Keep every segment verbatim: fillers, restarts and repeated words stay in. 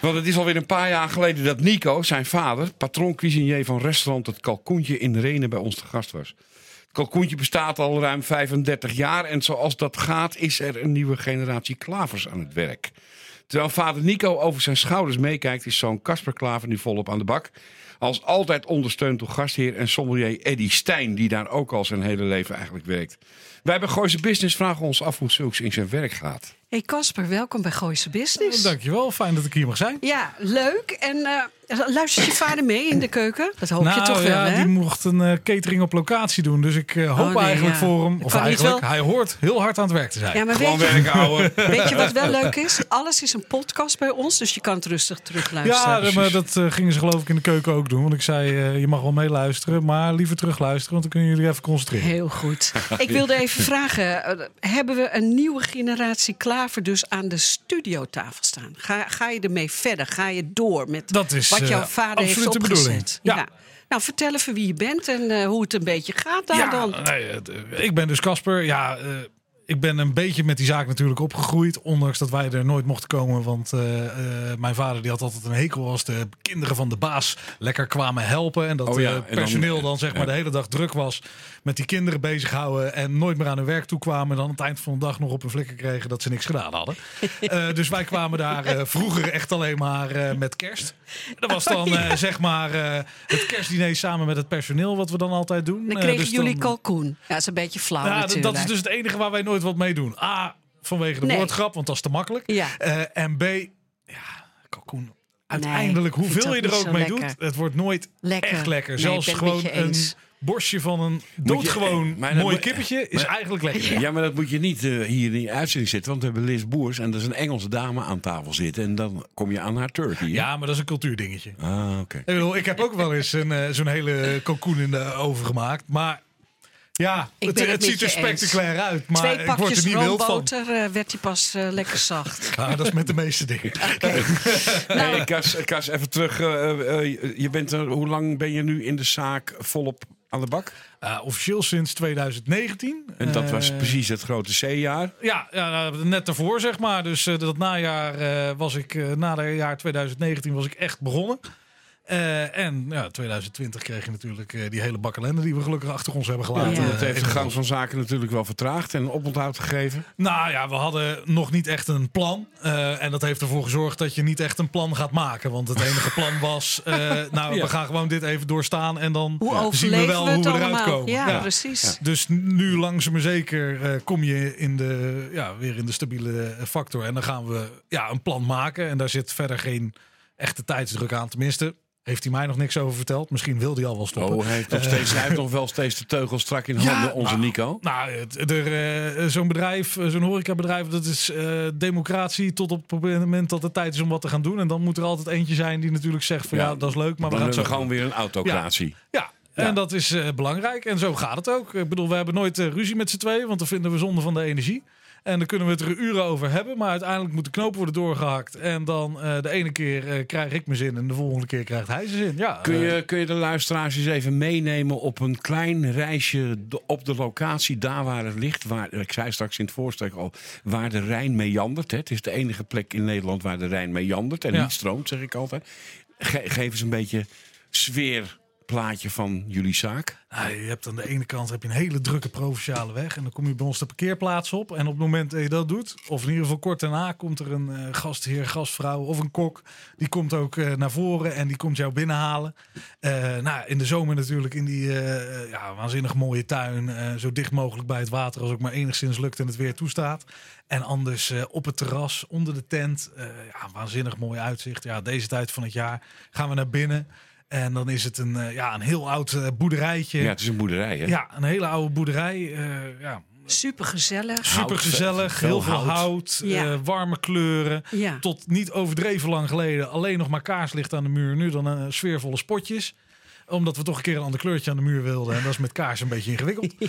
Want het is alweer een paar jaar geleden dat Nico, zijn vader, patroon-cuisinier van restaurant Het Kalkoentje in Renen, bij ons te gast was. Het Kalkoentje bestaat al ruim vijfendertig jaar en zoals dat gaat is er een nieuwe generatie klavers aan het werk. Terwijl vader Nico over zijn schouders meekijkt, is zoon Casper Klaver nu volop aan de bak. Als altijd ondersteund door gastheer en sommelier Eddy Stijn, die daar ook al zijn hele leven eigenlijk werkt. Wij bij Gooise Business vragen ons af hoe zulks in zijn werk gaat. Hey Casper, welkom bij Gooise Business. Dankjewel, fijn dat ik hier mag zijn. Ja, leuk. En uh, luistert je vader mee in de keuken? Dat hoop nou, je toch wel, ja, hè? die mocht een uh, catering op locatie doen. Dus ik uh, hoop oh, nee, eigenlijk ja. voor hem, of Kan eigenlijk, wel... hij hoort heel hard aan het werk te zijn. Ja, maar Gewoon weet je, werken, ouwe. weet je wat wel leuk is? Alles is een podcast bij ons, dus je kan het rustig terugluisteren. Ja, maar dat uh, gingen ze geloof ik in de keuken ook doen. Want ik zei, uh, je mag wel meeluisteren, maar liever terugluisteren. Want dan kunnen jullie even concentreren. Heel goed. Ik wilde even vragen, uh, hebben we een nieuwe generatie klaver dus aan de studiotafel staan? Ga, ga je ermee verder? Ga je door met Dat is, wat jouw uh, vader heeft absoluut de opgezet? bedoeling. Ja. Ja. Nou, vertel even wie je bent en uh, hoe het een beetje gaat daar ja, dan. Nee, uh, ik ben dus Casper. Ja, uh, ik ben een beetje met die zaak natuurlijk opgegroeid. Ondanks dat wij er nooit mochten komen. Want uh, uh, mijn vader die had altijd een hekel als de kinderen van de baas lekker kwamen helpen. En dat oh ja, uh, personeel dan, dan zeg maar ja. de hele dag druk was met die kinderen bezighouden. En nooit meer aan hun werk toe kwamen. En dan aan het eind van de dag nog op een flikker kregen dat ze niks gedaan hadden. uh, dus wij kwamen daar uh, vroeger echt alleen maar uh, met kerst. Dat was dan uh, zeg maar uh, het kerstdiner samen met het personeel wat we dan altijd doen. Dan kregen uh, dus jullie dan, kalkoen. Ja, dat is een beetje flauw ja, natuurlijk. dat is dus het enige waar wij nooit wat mee doen. A, vanwege de Nee. woordgrap, want dat is te makkelijk. Ja. Uh, en B, ja, kalkoen. Uiteindelijk, Nee, ik hoeveel vind je dat er niet ook zo mee lekker. doet, het wordt nooit Lekker. echt lekker. Nee, Zelfs ik ben het gewoon met je een eens. borstje van een Moet je- doodgewoon maar dat mooi moet- kippetje is maar- eigenlijk lekker. Ja, maar dat moet je niet uh, hier in de uitzending zitten. Want we hebben Liz Boers en dat is een Engelse dame aan tafel zitten. En dan kom je aan haar turkey. hè? Ja, maar dat is een cultuurdingetje. Ah, oké. Ik bedoel, ik heb ook wel eens een, uh, zo'n hele kalkoen in de oven gemaakt. Maar ja, Ik het, ben het, het ziet met er je eens. spectaculair uit. Maar Twee ik word pakjes er niet wild van. roomboter uh, werd die pas uh, lekker zacht. Ja, dat is met de meeste dingen. Hey, Kas, Kas, even terug. Uh, uh, je bent er, hoe lang ben je nu in de zaak volop aan de bak? Uh, officieel sinds twintig negentien. En dat was Uh, precies het grote C-jaar. Ja, ja, net daarvoor zeg maar. Dus uh, dat najaar uh, was ik, uh, na het jaar twintig negentien was ik echt begonnen. Uh, en ja, twintig twintig kreeg je natuurlijk uh, die hele bak ellende die we gelukkig achter ons hebben gelaten. Ja. Dat Uh, heeft de gang inmiddels. van zaken natuurlijk wel vertraagd en oponthoud gegeven. Nou ja, we hadden nog niet echt een plan. Uh, en dat heeft ervoor gezorgd dat je niet echt een plan gaat maken. Want het enige plan was, uh, nou Ja. we gaan gewoon dit even doorstaan. En dan Hoe zien we overleven wel we het hoe we eruit allemaal? komen. Ja, Ja. precies. Ja. Dus nu langzaam maar zeker uh, kom je in de, ja, weer in de stabiele factor. En dan gaan we ja, een plan maken. En daar zit verder geen echte tijdsdruk aan. Tenminste, heeft hij mij nog niks over verteld. Misschien wil hij al wel stoppen. Oh, hij heeft, nog steeds, hij heeft nog wel steeds de teugel strak in handen, onze nou, Nico. Nou, het- er, uh, zo'n bedrijf, uh, zo'n horecabedrijf, dat is uh, democratie tot op het moment dat het tijd is om wat te gaan doen. En dan moet er altijd eentje zijn die natuurlijk zegt van ja, Ja, dat is leuk, maar we Dan gaan het hebben zo we gewoon doen. weer een autocratie. Ja, Ja. en dat is uh, belangrijk. En zo gaat het ook. Ik bedoel, we hebben nooit uh, ruzie met z'n tweeën, want dan vinden we zonde van de energie. En dan kunnen we het er uren over hebben. Maar uiteindelijk moet de knoop worden doorgehakt. En dan uh, de ene keer uh, krijg ik mijn zin en de volgende keer krijgt hij zijn zin. Ja, Kun uh, je, kun je de luisteraars eens even meenemen op een klein reisje de- op de locatie, daar waar het ligt. Waar, ik zei straks in het voorstuk al, waar de Rijn meandert. Hè. Het is de enige plek in Nederland waar de Rijn meandert en Ja. niet stroomt, zeg ik altijd. Ge- geef eens een beetje sfeerplaatje van jullie zaak. Nou, je hebt aan de ene kant heb je een hele drukke provinciale weg. En dan kom je bij ons de parkeerplaats op. En op het moment dat je dat doet, of in ieder geval kort daarna, komt er een uh, gastheer, gastvrouw of een kok. Die komt ook uh, naar voren en die komt jou binnenhalen. Uh, nou, in de zomer natuurlijk in die uh, ja, waanzinnig mooie tuin. Uh, zo dicht mogelijk bij het water als ook maar enigszins lukt en het weer toestaat. En anders uh, op het terras, onder de tent. Uh, ja, waanzinnig mooi uitzicht. Ja, deze tijd van het jaar gaan we naar binnen. En dan is het een, uh, ja, een heel oud uh, boerderijtje. Ja, het is een boerderij, hè? Ja, een hele oude boerderij. Uh, ja, Super gezellig. super gezellig. veel Heel veel hout. hout. Ja. uh, warme kleuren. Ja. Tot niet overdreven lang geleden alleen nog maar kaarslicht aan de muur. Nu dan uh, sfeervolle spotjes. Omdat we toch een keer een ander kleurtje aan de muur wilden. En dat is met kaars een beetje ingewikkeld. Ja.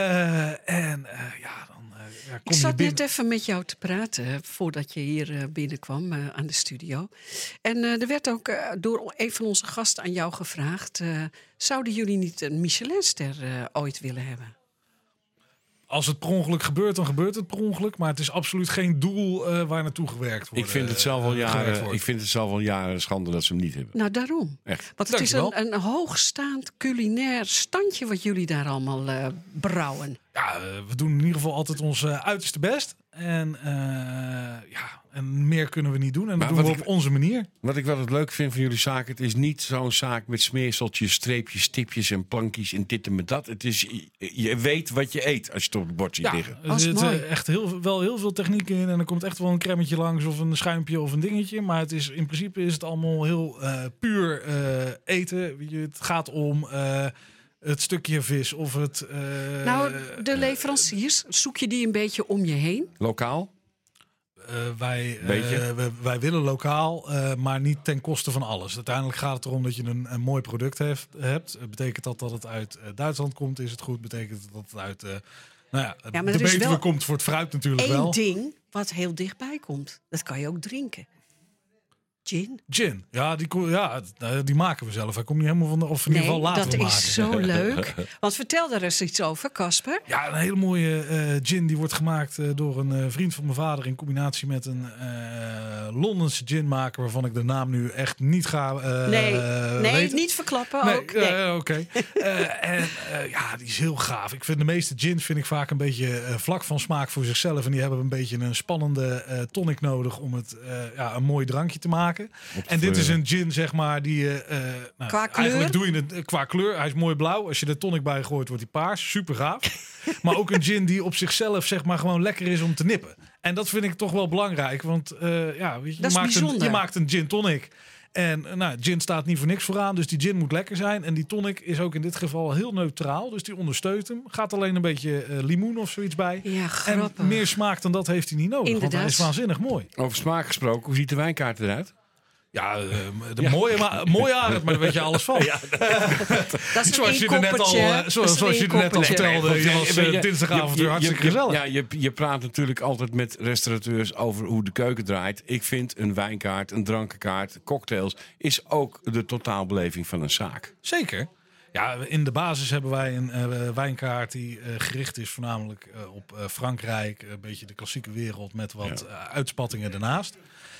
Uh, en uh, ja, dan uh, ja, kom Ik je zat binnen. net even met jou te praten voordat je hier uh, binnenkwam uh, aan de studio. En uh, er werd ook uh, door een van onze gasten aan jou gevraagd. Uh, zouden jullie niet een Michelinster uh, ooit willen hebben? als het per ongeluk gebeurt, dan gebeurt het per ongeluk. Maar het is absoluut geen doel uh, waar naartoe gewerkt wordt. Ik vind het zelf al jaren, ik vind het zelf al jaren schande dat ze hem niet hebben. Nou, daarom. Echt. Want het is een, een hoogstaand culinair standje wat jullie daar allemaal uh, brouwen. Ja, uh, we doen in ieder geval altijd ons uh, uiterste best. En, uh, ja, en meer kunnen we niet doen. En dat maar doen we op ik, onze manier. Wat ik wel het leuk vind van jullie zaak... het is niet zo'n zaak met smeerseltjes, streepjes, stipjes en plankjes en dit en met dat. Het is, je weet wat je eet als je het op het bord ziet ja, liggen. Er zit uh, echt heel, wel heel veel techniek in. En er komt echt wel een cremmetje langs of een schuimpje of een dingetje. Maar het is, in principe is het allemaal heel uh, puur uh, eten. Het gaat om... Uh, het stukje vis of het... Uh, nou, de leveranciers, zoek je die een beetje om je heen? Lokaal? Uh, wij, uh, wij, wij willen lokaal, uh, maar niet ten koste van alles. Uiteindelijk gaat het erom dat je een, een mooi product heeft, hebt. Betekent dat dat het uit uh, Duitsland komt, is het goed. Betekent dat het uit... Uh, nou ja, ja de Betuwe komt voor het fruit natuurlijk één wel. Eén ding wat heel dichtbij komt. Dat kan je ook drinken. Gin? Gin, ja die, ja, die maken we zelf. Hij komt niet helemaal van de, of in nee, ieder geval later dat maken. is zo leuk. Want vertel daar eens iets over, Casper. Ja, een hele mooie uh, gin. Die wordt gemaakt uh, door een uh, vriend van mijn vader... in combinatie met een uh, Londense ginmaker... waarvan ik de naam nu echt niet ga uh, Nee, nee weten. niet verklappen nee, ook. Nee. Uh, Oké. Okay. uh, en uh, ja, die is heel gaaf. Ik vind de meeste gins vind ik vaak een beetje uh, vlak van smaak voor zichzelf. En die hebben een beetje een spannende uh, tonic nodig... om het uh, ja, een mooi drankje te maken. En dit is een gin, zeg maar, die... Uh, nou, qua kleur? Eigenlijk doe je het uh, qua kleur. Hij is mooi blauw. Als je er tonic bij gooit, wordt hij paars. Super gaaf. Maar ook een gin die op zichzelf, zeg maar, gewoon lekker is om te nippen. En dat vind ik toch wel belangrijk. Want uh, ja, weet je, je, maakt een, je maakt een gin tonic. En uh, nou, gin staat niet voor niks vooraan. Dus die gin moet lekker zijn. En die tonic is ook in dit geval heel neutraal. Dus die ondersteunt hem. Gaat alleen een beetje uh, limoen of zoiets bij. Ja, grappig. En meer smaak dan dat heeft hij niet nodig. Inderdaad. Want hij is waanzinnig mooi. Over smaak gesproken, hoe ziet de wijnkaart eruit? Ja, uh, de ja. mooie, ma- mooie aard, maar daar weet je alles van. Ja, dat, dat is zoals je er net al, uh, zoals, zoals je er net al vertelde, nee, je was uh, dinsdagavond weer hartstikke gezellig. Ja, je, je praat natuurlijk altijd met restaurateurs over hoe de keuken draait. Ik vind een wijnkaart, een drankenkaart, cocktails is ook de totaalbeleving van een zaak. Zeker. Ja, in de basis hebben wij een uh, wijnkaart die uh, gericht is voornamelijk uh, op uh, Frankrijk, een beetje de klassieke wereld met wat ja. uh, uitspattingen ernaast.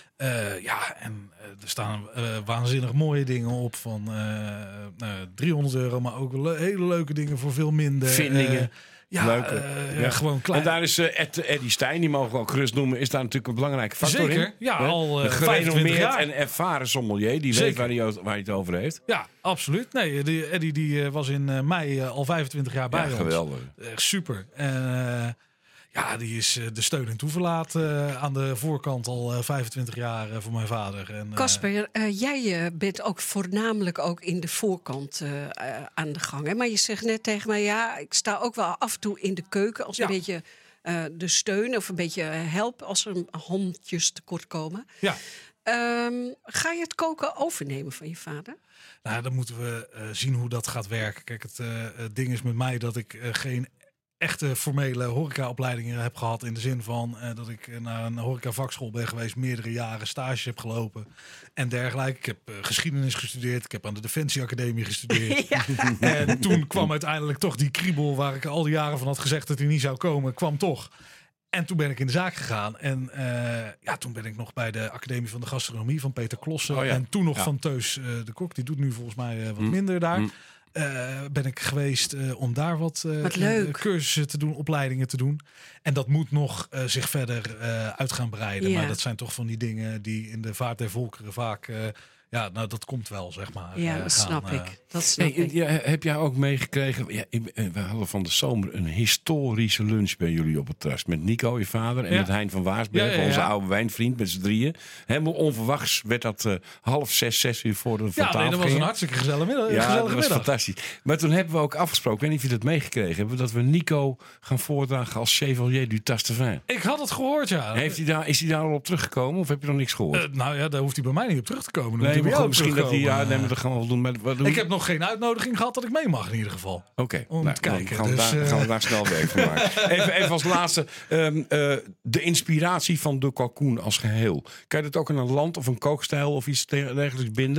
Uh, ja, en uh, er staan uh, waanzinnig mooie dingen op van uh, uh, driehonderd euro, maar ook le- hele leuke dingen voor veel minder. Vindingen. Uh, ja, leuke. Uh, ja, gewoon klein. En daar is uh, Ed, Eddie Stijn, die mogen we ook gerust noemen, is daar natuurlijk een belangrijke factor Zeker. in. Ja, al uh, gerenommeerd jaar. en ervaren sommelier, die Zeker. weet waar hij, waar hij het over heeft. Ja, absoluut. Nee, die, Eddie die uh, was in uh, mei uh, al vijfentwintig jaar bij ja, ons. Geweldig. Echt super. En uh, ja, die is uh, de steun en toeverlaat uh, aan de voorkant al uh, vijfentwintig jaar uh, voor mijn vader. Casper, uh, uh, jij uh, bent ook voornamelijk ook in de voorkant uh, uh, aan de gang. Hè? Maar je zegt net tegen mij, ja, ik sta ook wel af en toe in de keuken als ja. een beetje uh, de steun of een beetje help als er handjes tekort komen. Ja. Um, ga je het koken overnemen van je vader? Nou, dan moeten we uh, zien hoe dat gaat werken. Kijk, het, uh, het ding is met mij dat ik uh, geen echte formele horecaopleidingen heb gehad. In de zin van uh, dat ik naar een horecavakschool ben geweest. Meerdere jaren stages heb gelopen. En dergelijke. Ik heb uh, geschiedenis gestudeerd. Ik heb aan de Defensie Academie gestudeerd. Ja. En toen kwam uiteindelijk toch die kriebel waar ik al die jaren van had gezegd dat hij niet zou komen. Kwam toch. En toen ben ik in de zaak gegaan. En uh, ja, toen ben ik nog bij de Academie van de Gastronomie van Peter Klossen. Oh ja. En toen nog ja. van Teus uh, de Kok. Die doet nu volgens mij uh, wat mm. minder daar. Mm. Uh, ben ik geweest uh, om daar wat, uh, wat uh, cursussen te doen, opleidingen te doen. En dat moet nog uh, zich verder uh, uit gaan breiden. Ja. Maar dat zijn toch van die dingen die in de vaart der volkeren vaak... Uh, ja, nou dat komt wel, zeg maar. Ja, uh, dat gaan, snap uh, ik. Dat snap hey, ik. Ja, heb jij ook meegekregen... Ja, we hadden van de zomer een historische lunch bij jullie op het terras. Met Nico, je vader, en ja. met Hein van Waarsberg, ja, ja, ja. onze oude wijnvriend, met z'n drieën. Helemaal onverwachts werd dat uh, half zes, zes uur voor de van ja, tafel nee, dat was gingen. een hartstikke gezellige middag. Ja, gezellige dat was middag. fantastisch. Maar toen hebben we ook afgesproken, ik weet niet of je dat meegekregen hebt, dat we Nico gaan voordragen als Chevalier du Taste de Vin. Ik had het gehoord, ja. Heeft hij daar, is hij daar al op teruggekomen of heb je nog niks gehoord? Uh, nou ja, daar hoeft hij bij mij niet op terug te komen. Nee, maar misschien dat hij... Ja, nee, maar dat gaan we wel doen. Maar wat doen ik heb nog geen uitnodiging gehad dat ik mee mag in ieder geval. Oké, okay, om nou, te kijken. Gaan we, dus, daar, uh... gaan we daar snel werk van maken. Even, even als laatste, um, uh, de inspiratie van de kalkoen als geheel. Kan je dat ook in een land of een kookstijl of iets dergelijks binden?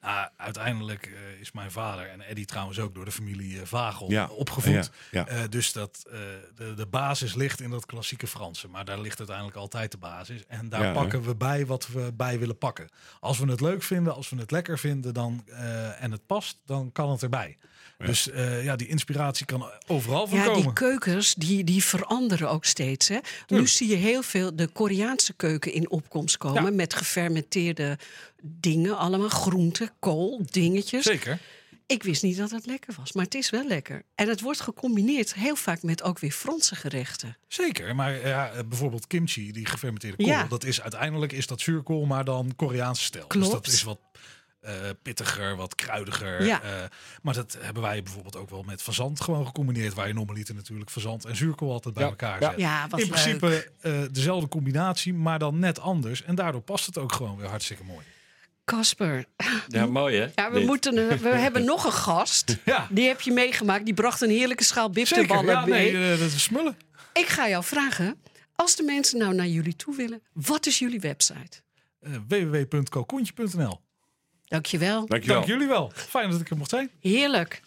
Ah, uiteindelijk uh, is mijn vader en Eddie trouwens ook door de familie uh, Vagel ja. opgevoed. Ja. Ja. Uh, dus dat, uh, de, de basis ligt in dat klassieke Franse. Maar daar ligt uiteindelijk altijd de basis. En daar ja, pakken hè? we bij wat we bij willen pakken. Als we het leuk vinden, als we het lekker vinden dan, uh, en het past, dan kan het erbij. Ja. Dus uh, ja, die inspiratie kan overal van ja, komen. Die keukens die, die veranderen ook steeds. Hè? Nu zie je heel veel de Koreaanse keuken in opkomst komen. Ja. Met gefermenteerde dingen allemaal. Groenten, kool, dingetjes. Zeker. Ik wist niet dat het lekker was, maar het is wel lekker. En het wordt gecombineerd heel vaak met ook weer Franse gerechten. Zeker, maar ja, bijvoorbeeld kimchi, die gefermenteerde kool. Ja. Dat is uiteindelijk is dat zuurkool, maar dan Koreaanse stijl. Klopt. Dus dat is wat Uh, pittiger, wat kruidiger. Ja. Uh, maar dat hebben wij bijvoorbeeld ook wel met fazant gewoon gecombineerd. Waar je normaliter natuurlijk fazant en zuurkool altijd bij ja. elkaar ja. zet. Ja, wat in leuk. principe uh, dezelfde combinatie, maar dan net anders. En daardoor past het ook gewoon weer hartstikke mooi. Kasper. Ja, mooi hè? Ja, we, moeten, we hebben nog een gast. Ja. Die heb je meegemaakt. Die bracht een heerlijke schaal bitterballen ja, mee. Nee, uh, dat is smullen. Ik ga jou vragen. Als de mensen nou naar jullie toe willen. Wat is jullie website? Uh, w w w punt kalkoentje punt n l. Dankjewel. Dankjewel. Dank jullie wel. Fijn dat ik er mocht zijn. Heerlijk.